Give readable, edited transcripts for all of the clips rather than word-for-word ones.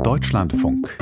Deutschlandfunk.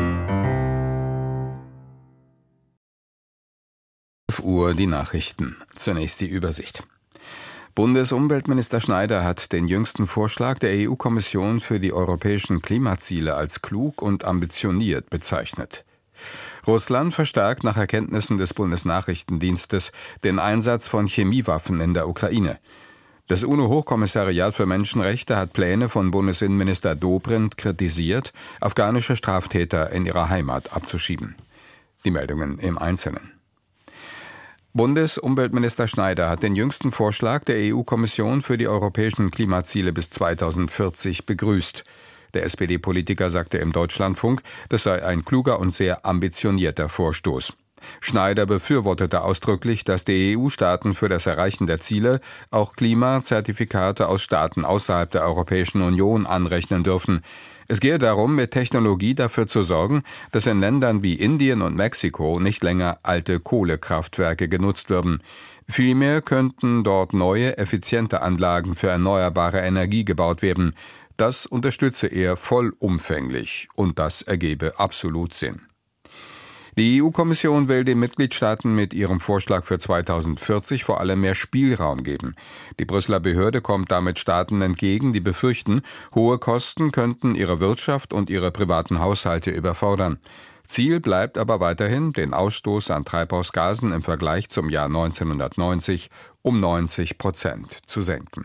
11 Uhr die Nachrichten. Zunächst die Übersicht. Bundesumweltminister Schneider hat den jüngsten Vorschlag der EU-Kommission für die europäischen Klimaziele als klug und ambitioniert bezeichnet. Russland verstärkt nach Erkenntnissen des Bundesnachrichtendienstes den Einsatz von Chemiewaffen in der Ukraine. Das UNO-Hochkommissariat für Menschenrechte hat Pläne von Bundesinnenminister Dobrindt kritisiert, afghanische Straftäter in ihrer Heimat abzuschieben. Die Meldungen im Einzelnen. Bundesumweltminister Schneider hat den jüngsten Vorschlag der EU-Kommission für die europäischen Klimaziele bis 2040 begrüßt. Der SPD-Politiker sagte im Deutschlandfunk, das sei ein kluger und sehr ambitionierter Vorstoß. Schneider befürwortete ausdrücklich, dass die EU-Staaten für das Erreichen der Ziele auch Klimazertifikate aus Staaten außerhalb der Europäischen Union anrechnen dürfen. Es gehe darum, mit Technologie dafür zu sorgen, dass in Ländern wie Indien und Mexiko nicht länger alte Kohlekraftwerke genutzt werden. Vielmehr könnten dort neue, effiziente Anlagen für erneuerbare Energie gebaut werden. Das unterstütze er vollumfänglich und das ergebe absolut Sinn. Die EU-Kommission will den Mitgliedstaaten mit ihrem Vorschlag für 2040 vor allem mehr Spielraum geben. Die Brüsseler Behörde kommt damit Staaten entgegen, die befürchten, hohe Kosten könnten ihre Wirtschaft und ihre privaten Haushalte überfordern. Ziel bleibt aber weiterhin, den Ausstoß an Treibhausgasen im Vergleich zum Jahr 1990 um 90% zu senken.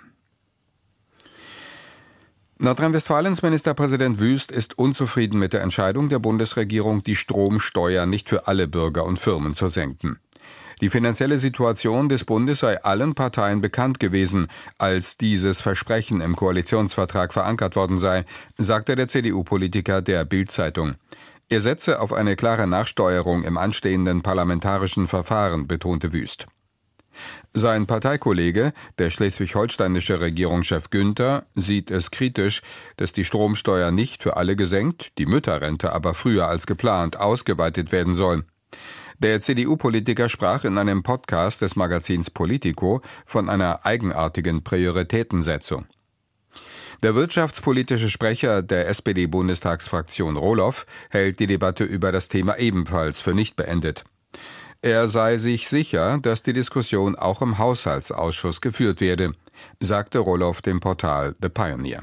Nordrhein-Westfalens Ministerpräsident Wüst ist unzufrieden mit der Entscheidung der Bundesregierung, die Stromsteuer nicht für alle Bürger und Firmen zu senken. Die finanzielle Situation des Bundes sei allen Parteien bekannt gewesen, als dieses Versprechen im Koalitionsvertrag verankert worden sei, sagte der CDU-Politiker der Bild-Zeitung. Er setze auf eine klare Nachsteuerung im anstehenden parlamentarischen Verfahren, betonte Wüst. Sein Parteikollege, der schleswig-holsteinische Regierungschef Günther, sieht es kritisch, dass die Stromsteuer nicht für alle gesenkt, die Mütterrente aber früher als geplant ausgeweitet werden soll. Der CDU-Politiker sprach in einem Podcast des Magazins Politico von einer eigenartigen Prioritätensetzung. Der wirtschaftspolitische Sprecher der SPD-Bundestagsfraktion Roloff hält die Debatte über das Thema ebenfalls für nicht beendet. Er sei sich sicher, dass die Diskussion auch im Haushaltsausschuss geführt werde, sagte Roloff dem Portal The Pioneer.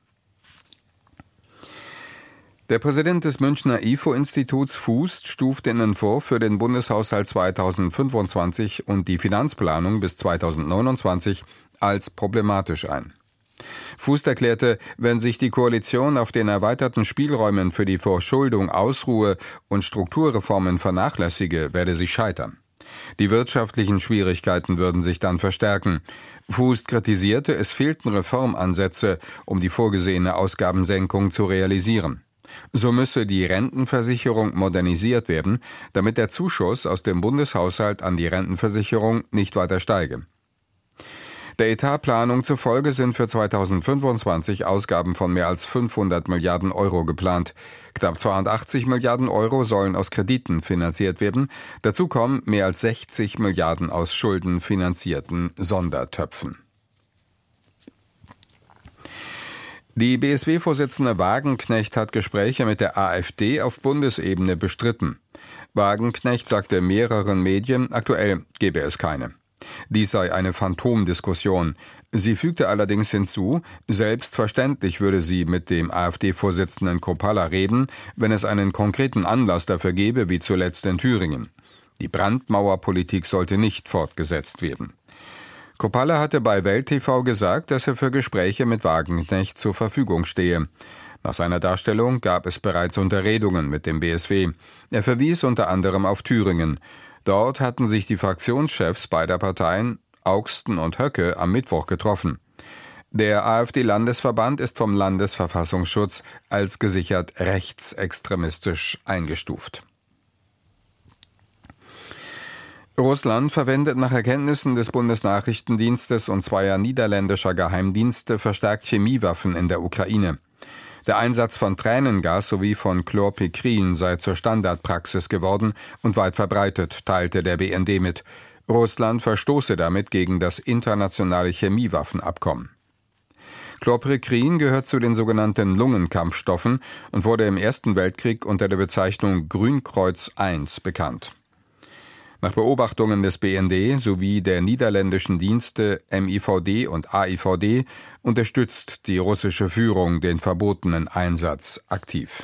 Der Präsident des Münchner IFO-Instituts Fußt stuft den Entwurf für den Bundeshaushalt 2025 und die Finanzplanung bis 2029 als problematisch ein. Fußt erklärte, wenn sich die Koalition auf den erweiterten Spielräumen für die Verschuldung ausruhe und Strukturreformen vernachlässige, werde sie scheitern. Die wirtschaftlichen Schwierigkeiten würden sich dann verstärken. Fußt kritisierte, es fehlten Reformansätze, um die vorgesehene Ausgabensenkung zu realisieren. So müsse die Rentenversicherung modernisiert werden, damit der Zuschuss aus dem Bundeshaushalt an die Rentenversicherung nicht weiter steige. Der Etatplanung zufolge sind für 2025 Ausgaben von mehr als 500 Milliarden Euro geplant. Knapp 280 Milliarden Euro sollen aus Krediten finanziert werden. Dazu kommen mehr als 60 Milliarden aus schuldenfinanzierten Sondertöpfen. Die BSW-Vorsitzende Wagenknecht hat Gespräche mit der AfD auf Bundesebene bestritten. Wagenknecht sagte mehreren Medien, aktuell gebe es keine. Dies sei eine Phantomdiskussion. Sie fügte allerdings hinzu, selbstverständlich würde sie mit dem AfD-Vorsitzenden Kropalla reden, wenn es einen konkreten Anlass dafür gäbe, wie zuletzt in Thüringen. Die Brandmauerpolitik sollte nicht fortgesetzt werden. Kropalla hatte bei Welt TV gesagt, dass er für Gespräche mit Wagenknecht zur Verfügung stehe. Nach seiner Darstellung gab es bereits Unterredungen mit dem BSW. Er verwies unter anderem auf Thüringen. Dort hatten sich die Fraktionschefs beider Parteien, Augsten und Höcke, am Mittwoch getroffen. Der AfD-Landesverband ist vom Landesverfassungsschutz als gesichert rechtsextremistisch eingestuft. Russland verwendet nach Erkenntnissen des Bundesnachrichtendienstes und zweier niederländischer Geheimdienste verstärkt Chemiewaffen in der Ukraine. Der Einsatz von Tränengas sowie von Chlorpikrin sei zur Standardpraxis geworden und weit verbreitet, teilte der BND mit. Russland verstoße damit gegen das internationale Chemiewaffenabkommen. Chlorpyrifrin gehört zu den sogenannten Lungenkampfstoffen und wurde im Ersten Weltkrieg unter der Bezeichnung Grünkreuz I bekannt. Nach Beobachtungen des BND sowie der niederländischen Dienste MIVD und AIVD unterstützt die russische Führung den verbotenen Einsatz aktiv.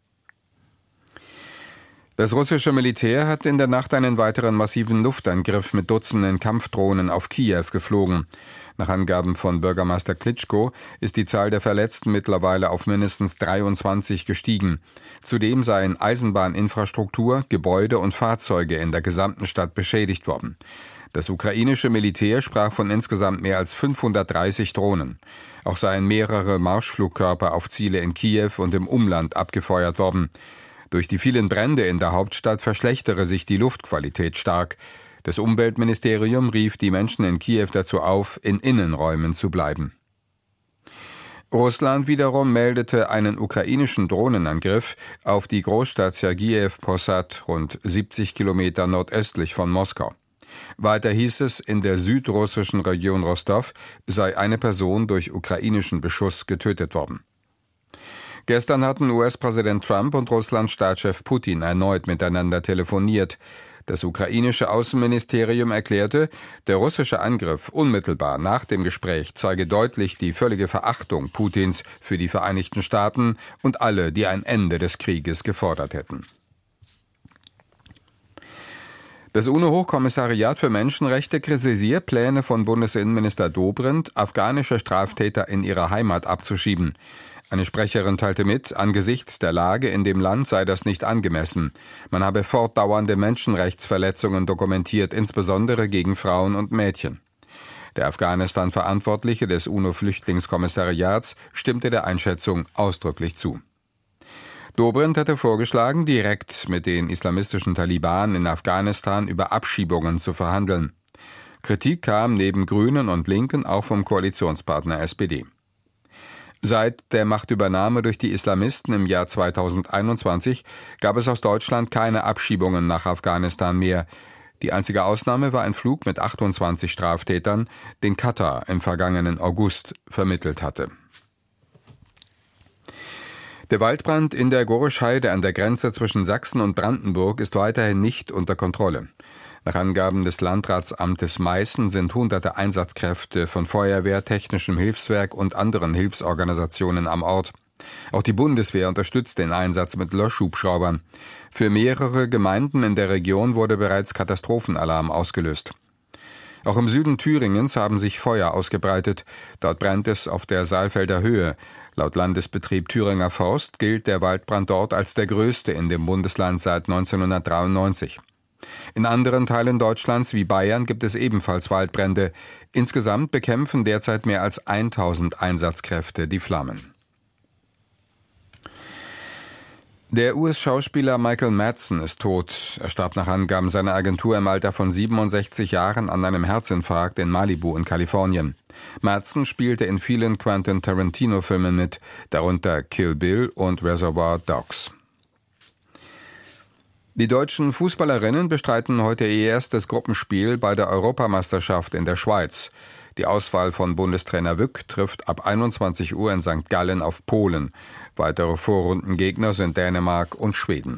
Das russische Militär hat in der Nacht einen weiteren massiven Luftangriff mit Dutzenden Kampfdrohnen auf Kiew geflogen. Nach Angaben von Bürgermeister Klitschko ist die Zahl der Verletzten mittlerweile auf mindestens 23 gestiegen. Zudem seien Eisenbahninfrastruktur, Gebäude und Fahrzeuge in der gesamten Stadt beschädigt worden. Das ukrainische Militär sprach von insgesamt mehr als 530 Drohnen. Auch seien mehrere Marschflugkörper auf Ziele in Kiew und im Umland abgefeuert worden. Durch die vielen Brände in der Hauptstadt verschlechtere sich die Luftqualität stark. Das Umweltministerium rief die Menschen in Kiew dazu auf, in Innenräumen zu bleiben. Russland wiederum meldete einen ukrainischen Drohnenangriff auf die Großstadt Sergijew Posad, rund 70 Kilometer nordöstlich von Moskau. Weiter hieß es, in der südrussischen Region Rostow sei eine Person durch ukrainischen Beschuss getötet worden. Gestern hatten US-Präsident Trump und Russlands Staatschef Putin erneut miteinander telefoniert. Das ukrainische Außenministerium erklärte, der russische Angriff unmittelbar nach dem Gespräch zeige deutlich die völlige Verachtung Putins für die Vereinigten Staaten und alle, die ein Ende des Krieges gefordert hätten. Das UNO-Hochkommissariat für Menschenrechte kritisiert Pläne von Bundesinnenminister Dobrindt, afghanische Straftäter in ihre Heimat abzuschieben. Eine Sprecherin teilte mit, angesichts der Lage in dem Land sei das nicht angemessen. Man habe fortdauernde Menschenrechtsverletzungen dokumentiert, insbesondere gegen Frauen und Mädchen. Der Afghanistan-Verantwortliche des UNO-Flüchtlingskommissariats stimmte der Einschätzung ausdrücklich zu. Dobrindt hatte vorgeschlagen, direkt mit den islamistischen Taliban in Afghanistan über Abschiebungen zu verhandeln. Kritik kam neben Grünen und Linken auch vom Koalitionspartner SPD. Seit der Machtübernahme durch die Islamisten im Jahr 2021 gab es aus Deutschland keine Abschiebungen nach Afghanistan mehr. Die einzige Ausnahme war ein Flug mit 28 Straftätern, den Katar im vergangenen August vermittelt hatte. Der Waldbrand in der Gorischheide an der Grenze zwischen Sachsen und Brandenburg ist weiterhin nicht unter Kontrolle. Nach Angaben des Landratsamtes Meißen sind hunderte Einsatzkräfte von Feuerwehr, Technischem Hilfswerk und anderen Hilfsorganisationen am Ort. Auch die Bundeswehr unterstützt den Einsatz mit Löschhubschraubern. Für mehrere Gemeinden in der Region wurde bereits Katastrophenalarm ausgelöst. Auch im Süden Thüringens haben sich Feuer ausgebreitet. Dort brennt es auf der Saalfelder Höhe. Laut Landesbetrieb Thüringer Forst gilt der Waldbrand dort als der größte in dem Bundesland seit 1993. In anderen Teilen Deutschlands wie Bayern gibt es ebenfalls Waldbrände. Insgesamt bekämpfen derzeit mehr als 1000 Einsatzkräfte die Flammen. Der US-Schauspieler Michael Madsen ist tot. Er starb nach Angaben seiner Agentur im Alter von 67 Jahren an einem Herzinfarkt in Malibu in Kalifornien. Madsen spielte in vielen Quentin Tarantino-Filmen mit, darunter Kill Bill und Reservoir Dogs. Die deutschen Fußballerinnen bestreiten heute ihr erstes Gruppenspiel bei der Europameisterschaft in der Schweiz. Die Auswahl von Bundestrainer Wück trifft ab 21 Uhr in St. Gallen auf Polen. Weitere Vorrundengegner sind Dänemark und Schweden.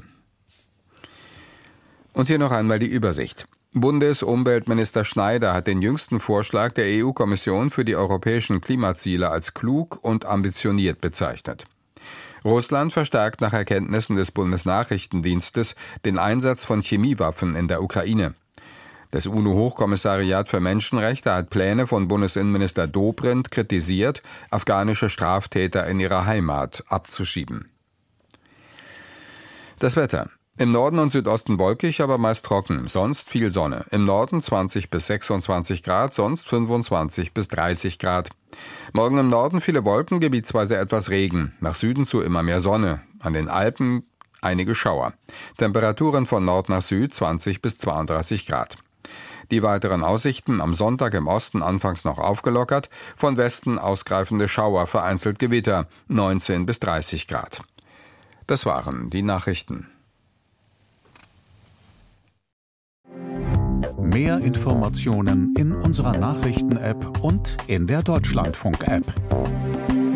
Und hier noch einmal die Übersicht. Bundesumweltminister Schneider hat den jüngsten Vorschlag der EU-Kommission für die europäischen Klimaziele als klug und ambitioniert bezeichnet. Russland verstärkt nach Erkenntnissen des Bundesnachrichtendienstes den Einsatz von Chemiewaffen in der Ukraine. Das UNO-Hochkommissariat für Menschenrechte hat Pläne von Bundesinnenminister Dobrindt kritisiert, afghanische Straftäter in ihre Heimat abzuschieben. Das Wetter. Im Norden und Südosten wolkig, aber meist trocken, sonst viel Sonne. Im Norden 20 bis 26 Grad, sonst 25 bis 30 Grad. Morgen im Norden viele Wolken, gebietsweise etwas Regen. Nach Süden zu immer mehr Sonne. An den Alpen einige Schauer. Temperaturen von Nord nach Süd 20 bis 32 Grad. Die weiteren Aussichten: am Sonntag im Osten anfangs noch aufgelockert, von Westen ausgreifende Schauer, vereinzelt Gewitter, 19 bis 30 Grad. Das waren die Nachrichten. Mehr Informationen in unserer Nachrichten-App und in der Deutschlandfunk-App.